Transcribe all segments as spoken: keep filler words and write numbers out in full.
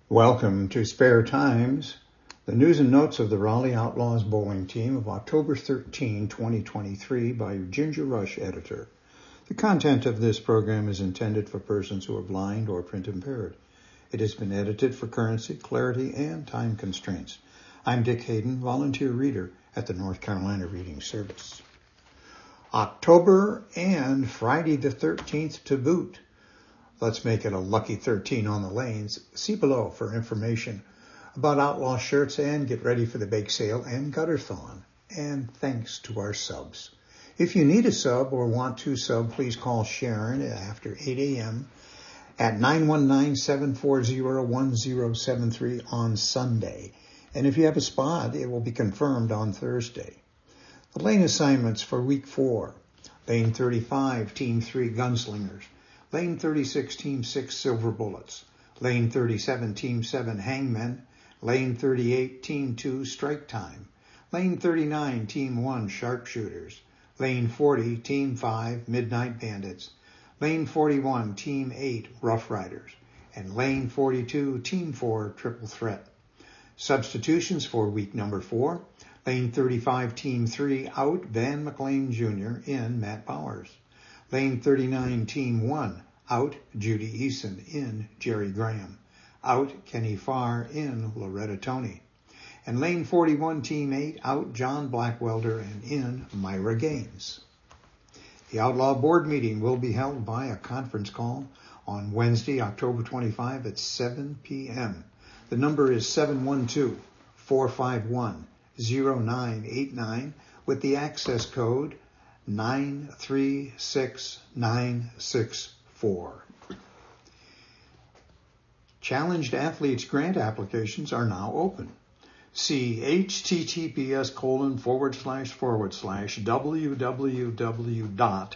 Welcome to Spare Times, the news and notes of the Raleigh Outlaws bowling team of October thirteenth, twenty twenty-three by your Ginger Rush editor. The content of this program is intended for persons who are blind or print impaired. It has been edited for currency, clarity, and time constraints. I'm Dick Hayden, volunteer reader at the North Carolina Reading Service. October and Friday the thirteenth to boot. Let's make it a lucky thirteen on the lanes. See below for information about Outlaw shirts and get ready for the bake sale and gutter-thon. And thanks to our subs. If you need a sub or want to sub, please call Sharon after eight a.m. at nine one nine, seven four zero, one zero seven three on Sunday. And if you have a spot, it will be confirmed on Thursday. The lane assignments for week four. Lane thirty-five, Team three Gunslingers. Lane thirty-six, Team six, Silver Bullets. Lane thirty-seven, Team seven, Hangmen. Lane thirty-eight, Team two, Strike Time. Lane thirty-nine, Team one, Sharpshooters. Lane forty, Team five, Midnight Bandits. Lane forty-one, Team eight, Rough Riders. And Lane forty-two, Team four, Triple Threat. Substitutions for week number four. Lane thirty-five, Team three, out Van McLean Junior in Matt Bowers. Lane thirty-nine, Team one, out Judy Eason in Jerry Graham. Out Kenny Farr in Loretta Tony. And Lane forty-one, Team eight, out John Blackwelder and in Myra Gaines. The Outlaw Board meeting will be held by a conference call on Wednesday, October twenty-fifth at seven p.m. The number is seven one two, four five one, zero nine eight nine with the access code nine three six nine six four. Challenged Athletes grant applications are now open. See https colon forward slash forward slash www dot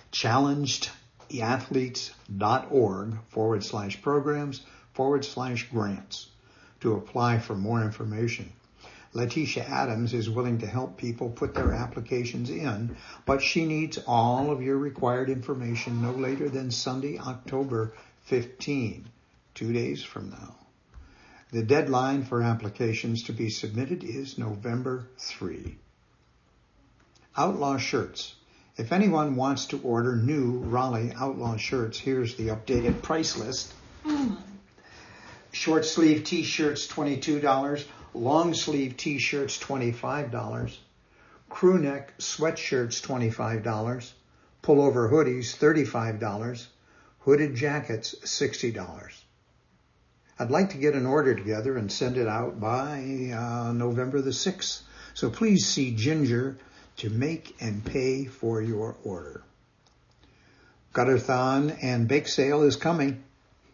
challengedathletes.org forward slash programs forward slash grants to apply for more information. Letitia Adams is willing to help people put their applications in, but she needs all of your required information no later than Sunday, October fifteenth, two days from now. The deadline for applications to be submitted is November third. Outlaw shirts. If anyone wants to order new Raleigh Outlaw shirts, here's the updated price list. Short sleeve t-shirts, twenty-two dollars. Long sleeve t-shirts, twenty-five dollars. Crew neck sweatshirts, twenty-five dollars. Pullover hoodies, thirty-five dollars. Hooded jackets, sixty dollars. I'd like to get an order together and send it out by uh, November the sixth. So please see Ginger to make and pay for your order. Gutter-thon and bake sale is coming.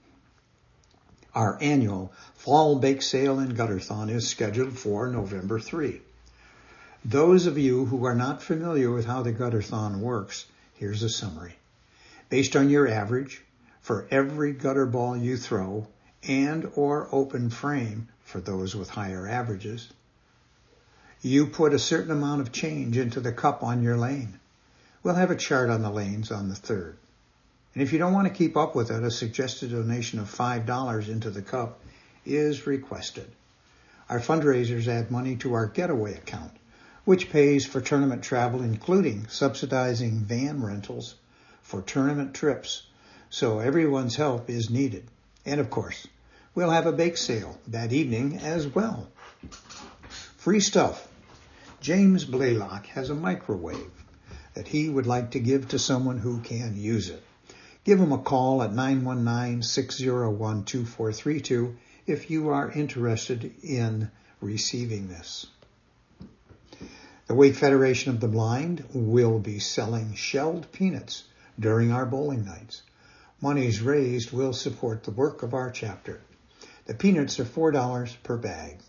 Our annual Fall Bake Sale and Gutter-thon is scheduled for November third. Those of you who are not familiar with how the Gutter-thon works, here's a summary. Based on your average, for every gutter ball you throw and or open frame for those with higher averages, you put a certain amount of change into the cup on your lane. We'll have a chart on the lanes on the third. And if you don't want to keep up with it, a suggested donation of five dollars into the cup is requested. Our fundraisers add money to our getaway account, which pays for tournament travel, including subsidizing van rentals for tournament trips. So everyone's help is needed. And of course, we'll have a bake sale that evening as well. Free stuff. James Blaylock has a microwave that he would like to give to someone who can use it. Give him a call at nine one nine, six zero one, two four three two if you are interested in receiving this. The Wake Federation of the Blind will be selling shelled peanuts during our bowling nights. Monies raised will support the work of our chapter. The peanuts are four dollars per bag.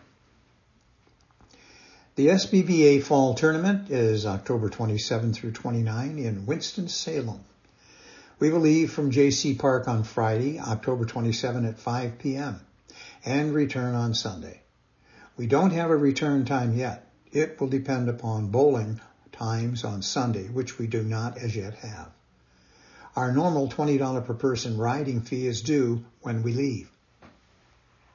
The S B B A Fall Tournament is October twenty-seventh through twenty-ninth in Winston-Salem. We will leave from J C Park on Friday, October twenty-seventh at five p.m. and return on Sunday. We don't have a return time yet. It will depend upon bowling times on Sunday, which we do not as yet have. Our normal twenty dollars per person riding fee is due when we leave.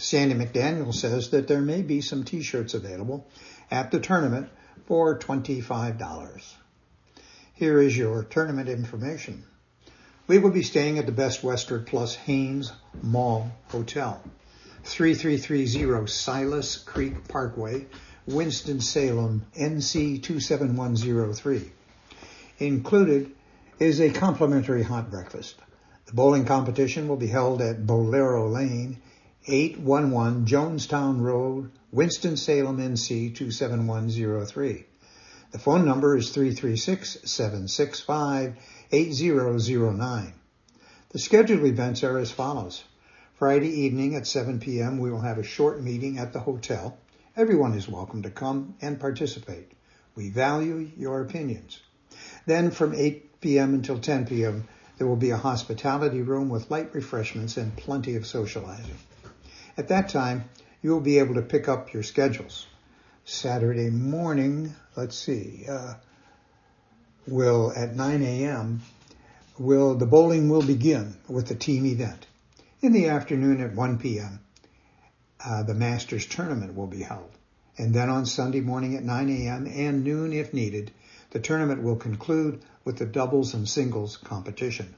Sandy McDaniel says that there may be some t-shirts available at the tournament for twenty-five dollars. Here is your tournament information. We will be staying at the Best Western Plus Haynes Mall Hotel, thirty-three thirty Silas Creek Parkway, Winston-Salem, N C two seven one zero three. Included is a complimentary hot breakfast. The bowling competition will be held at Bolero Lane, eight eleven Jonestown Road, Winston-Salem, N C two seven one zero three. The phone number is three three six, seven six five, eight zero zero nine. The scheduled events are as follows. Friday evening at seven p.m. we will have a short meeting at the hotel. Everyone is welcome to come and participate. We value your opinions. Then from eight p.m. until ten p.m. there will be a hospitality room with light refreshments and plenty of socializing. At that time, you will be able to pick up your schedules. Saturday morning, let's see, uh, will at nine a.m. will the bowling will begin with the team event. In the afternoon at one p.m., uh, the Masters tournament will be held. And then on Sunday morning at nine a.m. and noon if needed, the tournament will conclude with the doubles and singles competition.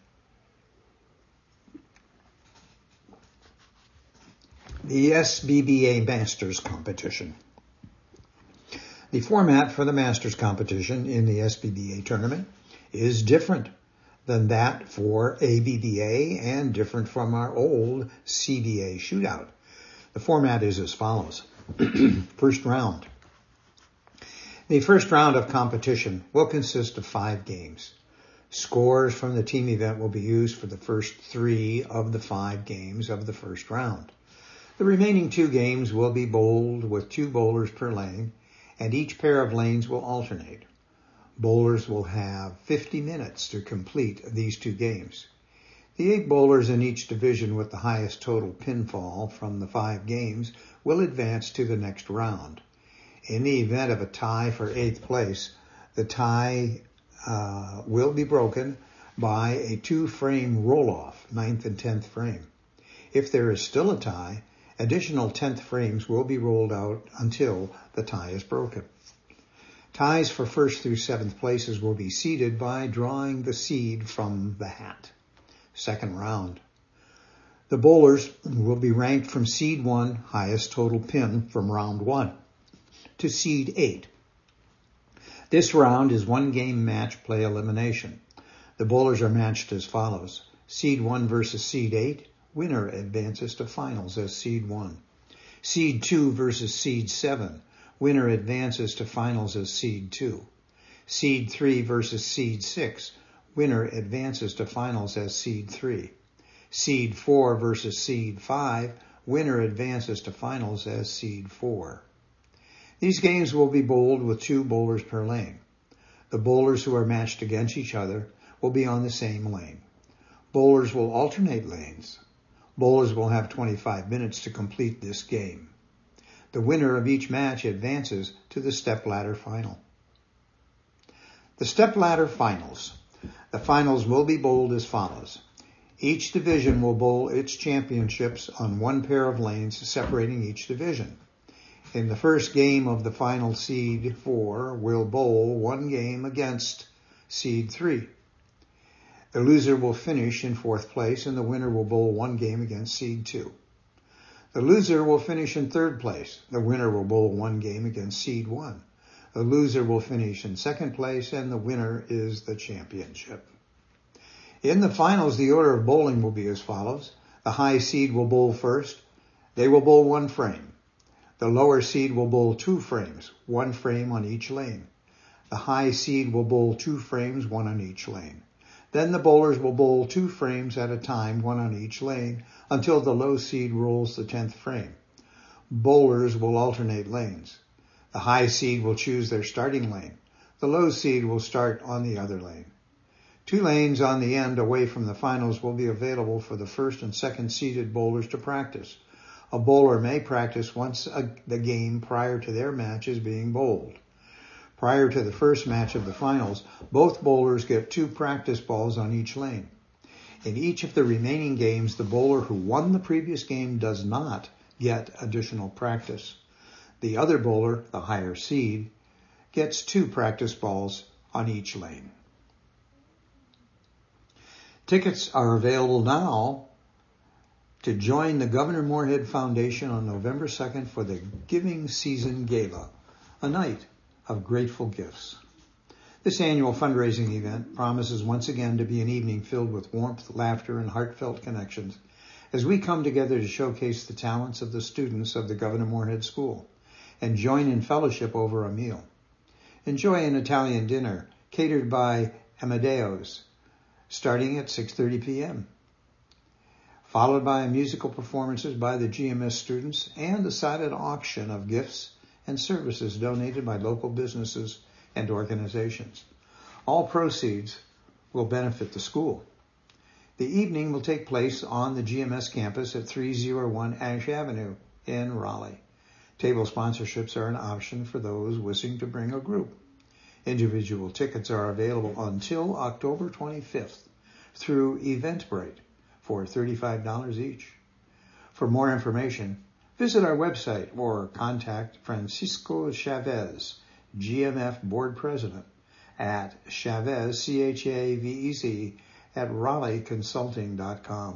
The S B B A Masters Competition. The format for the Masters Competition in the S B B A tournament is different than that for A B B A and different from our old C B A shootout. The format is as follows. First round. The first round of competition will consist of five games. Scores from the team event will be used for the first three of the five games of the first round. The remaining two games will be bowled with two bowlers per lane, and each pair of lanes will alternate. Bowlers will have fifty minutes to complete these two games. The eight bowlers in each division with the highest total pinfall from the five games will advance to the next round. In the event of a tie for eighth place, the tie uh, will be broken by a two-frame roll-off, ninth and tenth frame. If there is still a tie, additional tenth frames will be rolled out until the tie is broken. Ties for first through seventh places will be seeded by drawing the seed from the hat. Second round. The bowlers will be ranked from seed one, highest total pin from round one, to seed eight. This round is one game match play elimination. The bowlers are matched as follows. Seed one versus seed eight. Winner advances to finals as seed one. Seed two versus seed seven. Winner advances to finals as seed two. Seed three versus seed six. Winner advances to finals as seed three. Seed four versus seed five. Winner advances to finals as seed four. These games will be bowled with two bowlers per lane. The bowlers who are matched against each other will be on the same lane. Bowlers will alternate lanes. Bowlers will have twenty-five minutes to complete this game. The winner of each match advances to the stepladder final. The stepladder finals. The finals will be bowled as follows. Each division will bowl its championships on one pair of lanes separating each division. In the first game of the final, seed four will bowl one game against seed three. The loser will finish in fourth place, and the winner will bowl one game against seed two. The loser will finish in third place. The winner will bowl one game against seed one. The loser will finish in second place, and the winner is the championship. In the finals, the order of bowling will be as follows. The high seed will bowl first. They will bowl one frame. The lower seed will bowl two frames, one frame on each lane. The high seed will bowl two frames, one on each lane. Then the bowlers will bowl two frames at a time, one on each lane, until the low seed rolls the tenth frame. Bowlers will alternate lanes. The high seed will choose their starting lane. The low seed will start on the other lane. Two lanes on the end away from the finals will be available for the first and second seeded bowlers to practice. A bowler may practice once a, the game prior to their matches being bowled. Prior to the first match of the finals, both bowlers get two practice balls on each lane. In each of the remaining games, the bowler who won the previous game does not get additional practice. The other bowler, the higher seed, gets two practice balls on each lane. Tickets are available now to join the Governor Moorhead Foundation on November second for the Giving Season Gala, a night of grateful gifts. This annual fundraising event promises once again to be an evening filled with warmth, laughter, and heartfelt connections as we come together to showcase the talents of the students of the Governor Moorhead School and join in fellowship over a meal. Enjoy an Italian dinner catered by Amadeo's starting at six thirty p.m., followed by musical performances by the G M S students and a silent auction of gifts and services donated by local businesses and organizations. All proceeds will benefit the school. The evening will take place on the G M S campus at three oh one Ash Avenue in Raleigh. Table sponsorships are an option for those wishing to bring a group. Individual tickets are available until October twenty-fifth through Eventbrite for thirty-five dollars each. For more information, visit our website or contact Francisco Chavez, G M F Board President, at Chavez, C H A V E Z, at Raleigh Consulting dot com.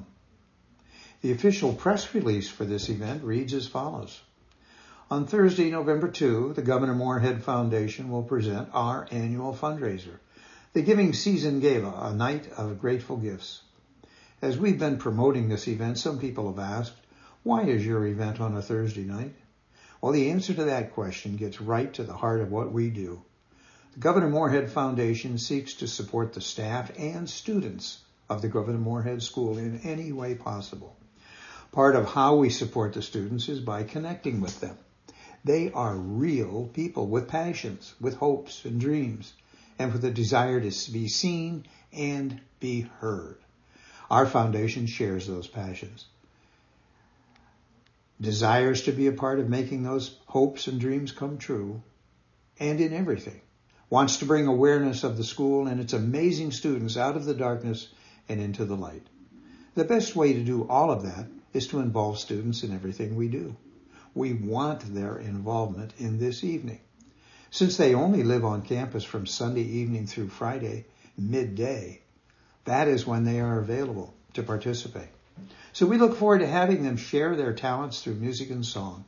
The official press release for this event reads as follows. On Thursday, November second, the Governor Moorhead Foundation will present our annual fundraiser, the Giving Season Gala, a night of grateful gifts. As we've been promoting this event, some people have asked, why is your event on a Thursday night? Well, the answer to that question gets right to the heart of what we do. The Governor Moorhead Foundation seeks to support the staff and students of the Governor Moorhead School in any way possible. Part of how we support the students is by connecting with them. They are real people with passions, with hopes and dreams, and with a desire to be seen and be heard. Our foundation shares those passions, desires to be a part of making those hopes and dreams come true, and in everything, wants to bring awareness of the school and its amazing students out of the darkness and into the light. The best way to do all of that is to involve students in everything we do. We want their involvement in this evening. Since they only live on campus from Sunday evening through Friday midday, that is when they are available to participate. So we look forward to having them share their talents through music and song.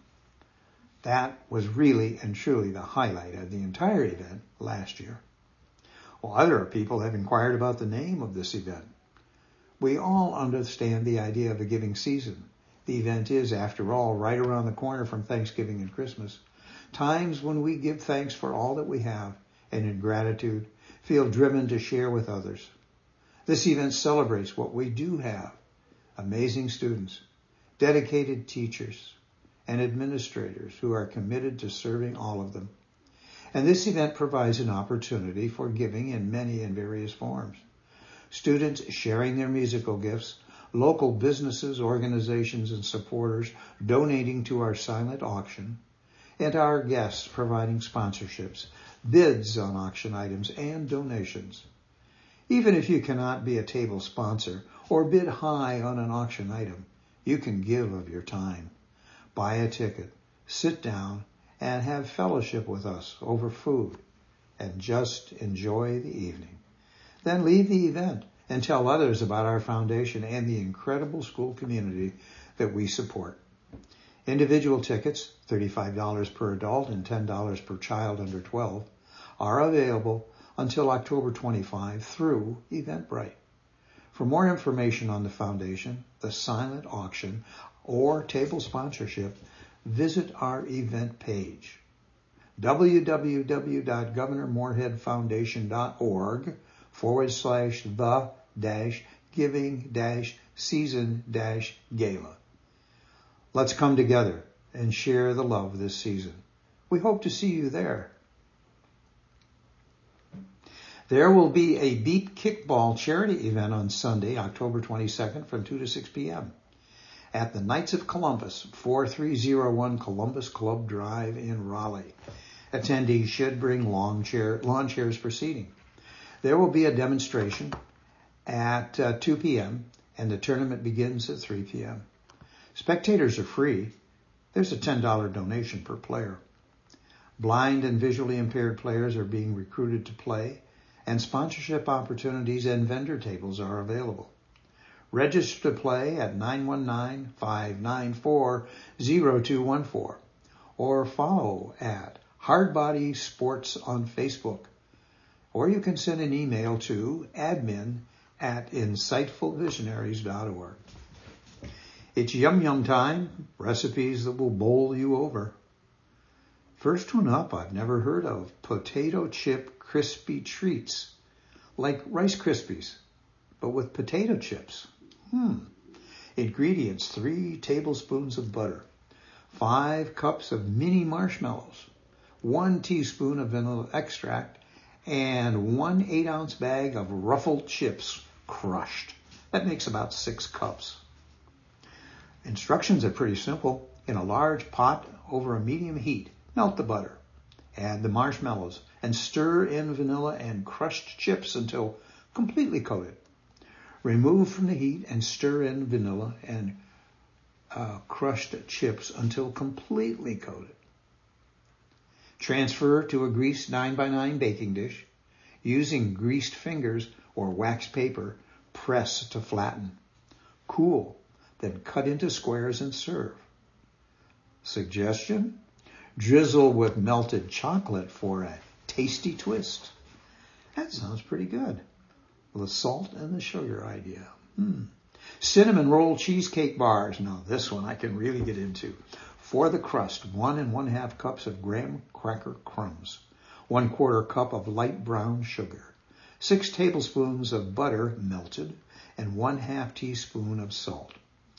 That was really and truly the highlight of the entire event last year. Well, other people have inquired about the name of this event. We all understand the idea of a giving season. The event is, after all, right around the corner from Thanksgiving and Christmas, times when we give thanks for all that we have and in gratitude feel driven to share with others. This event celebrates what we do have: amazing students, dedicated teachers, and administrators who are committed to serving all of them. And this event provides an opportunity for giving in many and various forms. Students sharing their musical gifts, local businesses, organizations, and supporters donating to our silent auction, and our guests providing sponsorships, bids on auction items, and donations. Even if you cannot be a table sponsor or bid high on an auction item, you can give of your time. Buy a ticket, sit down, and have fellowship with us over food, and just enjoy the evening. Then leave the event and tell others about our foundation and the incredible school community that we support. Individual tickets, thirty-five dollars per adult and ten dollars per child under twelve, are available until October twenty-fifth through Eventbrite. For more information on the foundation, the silent auction, or table sponsorship, visit our event page, www.governormoorheadfoundation.org forward slash the dash giving dash season dash gala. Let's come together and share the love this season. We hope to see you there. There will be a Beat Kickball charity event on Sunday, October twenty-second from two to six p.m. at the Knights of Columbus, forty-three oh one Columbus Club Drive in Raleigh. Attendees should bring lawn, chair, lawn chairs for seating. There will be a demonstration at uh, two p.m. and the tournament begins at three p.m. Spectators are free, There's a ten dollars donation per player. Blind and visually impaired players are being recruited to play, and sponsorship opportunities and vendor tables are available. Register to play at nine one nine, five nine four, zero two one four or follow at Hardbody Sports on Facebook. Or you can send an email to admin at insightful visionaries dot org. It's yum yum time, recipes that will bowl you over. First one up I've never heard of, potato chip crispy treats, like Rice Krispies, but with potato chips. Hmm. Ingredients, three tablespoons of butter, five cups of mini marshmallows, one teaspoon of vanilla extract, and one eight ounce bag of ruffled chips crushed. That makes about six cups. Instructions are pretty simple. In a large pot over a medium heat, melt the butter, add the marshmallows, and stir in vanilla and crushed chips until completely coated. Remove from the heat and stir in vanilla and uh, crushed chips until completely coated. Transfer to a greased nine by nine baking dish. Using greased fingers or wax paper, press to flatten. Cool, then cut into squares and serve. Suggestion? Drizzle with melted chocolate for a tasty twist. That sounds pretty good. The salt and the sugar idea. Hmm. Cinnamon roll cheesecake bars. Now this one I can really get into. For the crust, one and one half cups of graham cracker crumbs, one quarter cup of light brown sugar, six tablespoons of butter melted, and one half teaspoon of salt.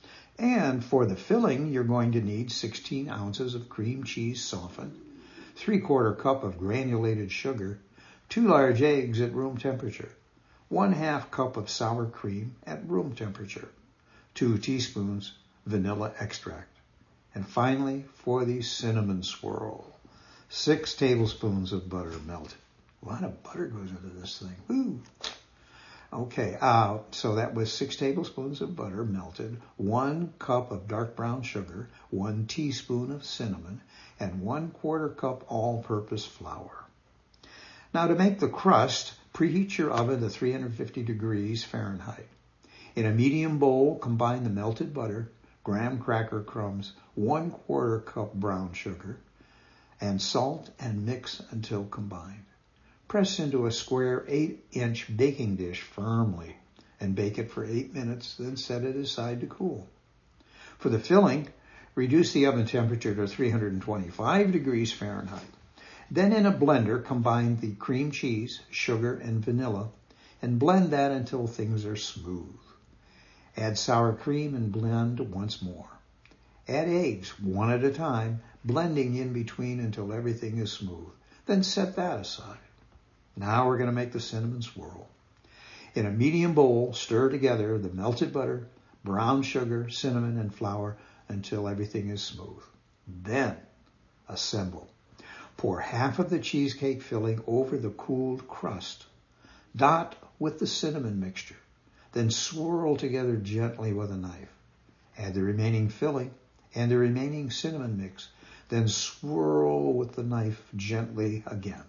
And for the filling, you're going to need sixteen ounces of cream cheese softened, three quarter cup of granulated sugar, two large eggs at room temperature, one half cup of sour cream at room temperature, two teaspoons vanilla extract. And finally, for the cinnamon swirl, six tablespoons of butter melted. A lot of butter goes into this thing. Woo! Okay, uh, so that was six tablespoons of butter melted, one cup of dark brown sugar, one teaspoon of cinnamon, and one quarter cup all-purpose flour. Now to make the crust, preheat your oven to three hundred fifty degrees Fahrenheit. In a medium bowl, combine the melted butter, graham cracker crumbs, one quarter cup brown sugar, and salt, and mix until combined. Press into a square eight inch baking dish firmly and bake it for eight minutes, then set it aside to cool. For the filling, reduce the oven temperature to three hundred twenty-five degrees Fahrenheit. Then in a blender, combine the cream cheese, sugar, and vanilla, and blend that until things are smooth. Add sour cream and blend once more. Add eggs one at a time, blending in between until everything is smooth. Then set that aside. Now we're going to make the cinnamon swirl. In a medium bowl, stir together the melted butter, brown sugar, cinnamon, and flour until everything is smooth. Then assemble. Pour half of the cheesecake filling over the cooled crust. Dot with the cinnamon mixture. Then swirl together gently with a knife. Add the remaining filling and the remaining cinnamon mix. Then swirl with the knife gently again.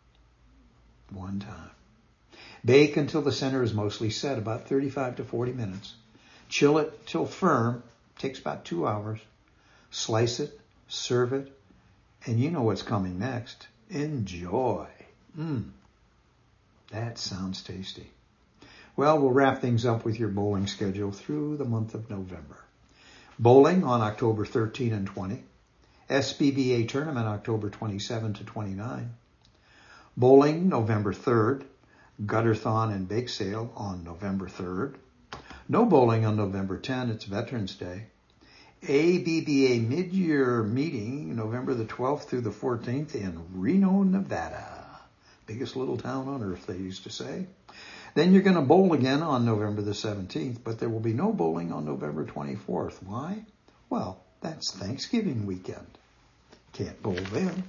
One time. Bake until the center is mostly set, about thirty-five to forty minutes. Chill it till firm, takes about two hours. Slice it, serve it, and you know what's coming next. Enjoy. Mmm, that sounds tasty. Well, we'll wrap things up with your bowling schedule through the month of November. Bowling on October thirteenth and twentieth. S B B A tournament October twenty-seventh to twenty-ninth. Bowling November third. Gutterthon and Bake Sale on November third. No bowling on November tenth. It's Veterans Day. A B B A mid-year meeting November the twelfth through the fourteenth in Reno, Nevada. Biggest little town on earth, they used to say. Then you're going to bowl again on November the seventeenth, but there will be no bowling on November twenty-fourth. Why? Well, that's Thanksgiving weekend. Can't bowl then.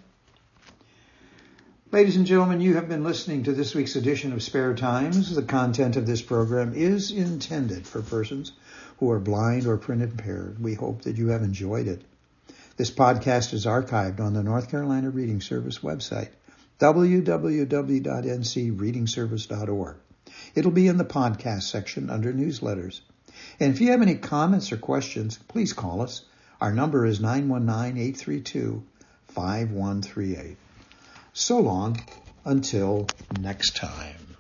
Ladies and gentlemen, you have been listening to this week's edition of Spare Times. The content of this program is intended for persons who are blind or print impaired. We hope that you have enjoyed it. This podcast is archived on the North Carolina Reading Service website, w w w dot n c reading service dot org. It'll be in the podcast section under newsletters. And if you have any comments or questions, please call us. Our number is nine one nine, eight three two, five one three eight. So long until next time.